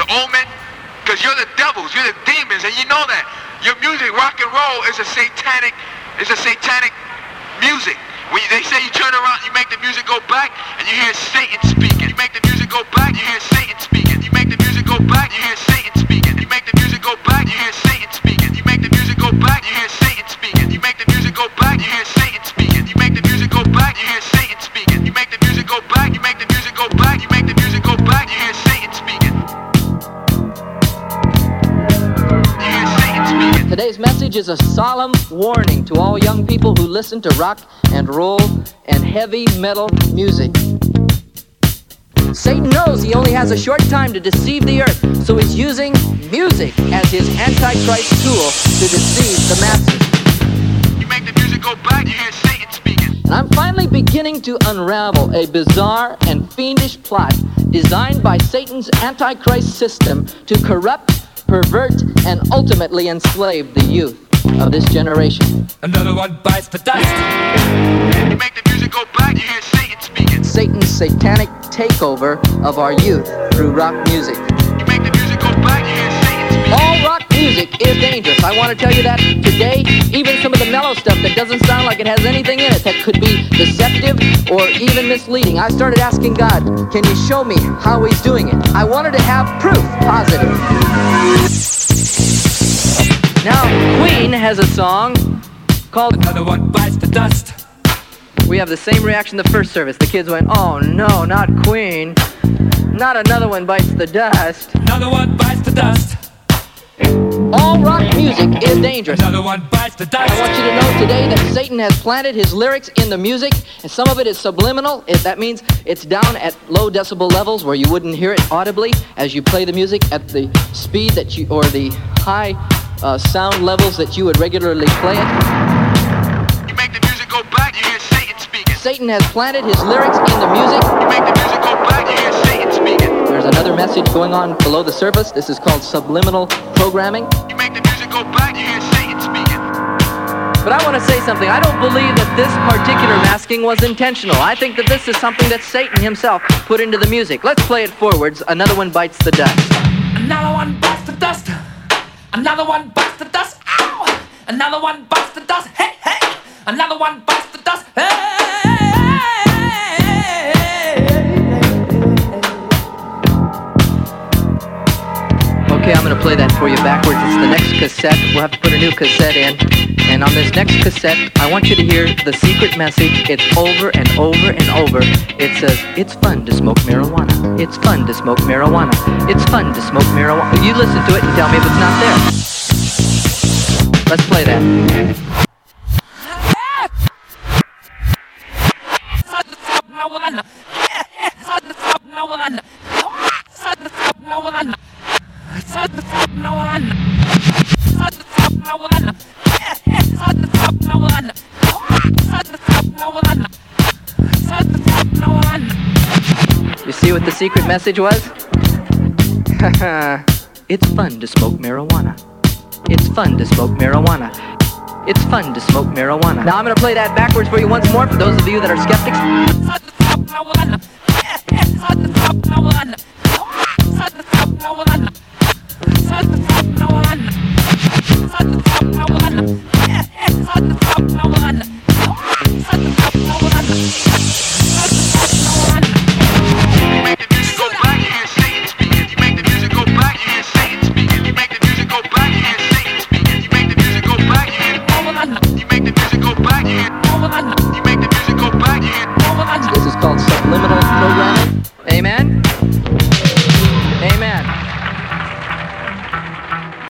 the omen? Because you're the devils, you're the demons, and you know that. Your music, rock and roll, is a satanic music. When they say you turn around, you make the music go back, and you hear Satan speaking. You make the music go back, you hear Satan speaking. You make the music go back, you hear Satan speaking. You make the music go back, you hear Satan speaking. You make the music go back, you hear Satan speaking. You make the music go back, you hear Satan speaking. You make the music go back, you hear Satan speaking. You make the music go back, you make the music go back, you make the music go back, you hear Satan speaking. You hear Satan speaking. Today's message is a solemn warning to all young people who listen to rock and roll and heavy metal music. Satan knows he only has a short time to deceive the earth, so he's using music as his antichrist tool to deceive the masses. You make the music go back, you hear Satan speaking. And I'm finally beginning to unravel a bizarre and fiendish plot designed by Satan's antichrist system to corrupt, pervert, and ultimately enslave the youth of this generation. Another one bites the dust. You make the music go back, you hear Satan speaking. Satan's satanic takeover of our youth through rock music. You make the music go back, you hear Satan speaking. All rock music is dangerous. I want to tell you that today. Even some of the mellow stuff that doesn't sound like it has anything in it that could be deceptive or even misleading. I started asking God, can you show me how he's doing it? I wanted to have proof, positive. Now, Queen has a song called Another one bites the dust. We have the same reaction the first service. The kids went, oh no, not Queen. Not another one bites the dust. Another one bites the dust. All rock music is dangerous. Another one bites the dust. I want you to know today that Satan has planted his lyrics in the music, and some of it is subliminal. That means it's down at low decibel levels where you wouldn't hear it audibly as you play the music at the speed that you, or the high sound levels that you would regularly play it. You make the music go back, you hear Satan speaking. Satan has planted his lyrics in the music. You make the music go back, you hear Satan speaking. There's another message going on below the surface. This is called subliminal programming. You make the music go back, you hear Satan speaking. But I want to say something. I don't believe that this particular masking was intentional. I think that this is something that Satan himself put into the music. Let's play it forwards. Another one bites the dust. Another one bites the dust. Another one bites the dust. Ow! Another one bites the dust. Hey, hey! Another one bites the dust. Hey! Okay, I'm going to play that for you backwards. It's the next cassette. We'll have to put a new cassette in. And on this next cassette, I want you to hear the secret message. It's over and over and over. It says, it's fun to smoke marijuana. It's fun to smoke marijuana. It's fun to smoke marijuana. You listen to it and tell me if it's not there. Let's play that. You see what the secret message was? It's fun to smoke marijuana. It's fun to smoke marijuana. It's fun to smoke marijuana. Now I'm going to play that backwards for you once more for those of you that are skeptics.